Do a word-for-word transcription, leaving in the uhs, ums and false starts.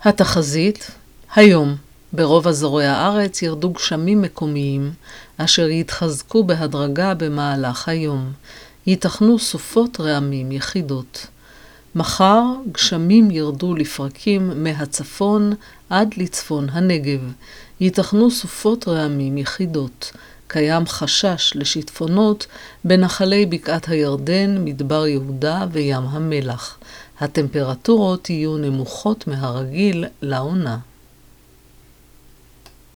התחזית, היום, ברוב אזורי הארץ ירדו גשמים מקומיים, אשר יתחזקו בהדרגה במהלך היום. ייתכנו סופות רעמים יחידות. מחר גשמים ירדו לפרקים מהצפון עד לצפון הנגב. ייתכנו סופות רעמים יחידות. קיים חשש לשיטפונות בנחלי בקעת הירדן, מדבר יהודה וים המלח. הטמפרטורות יהיו נמוכות מהרגיל לעונה.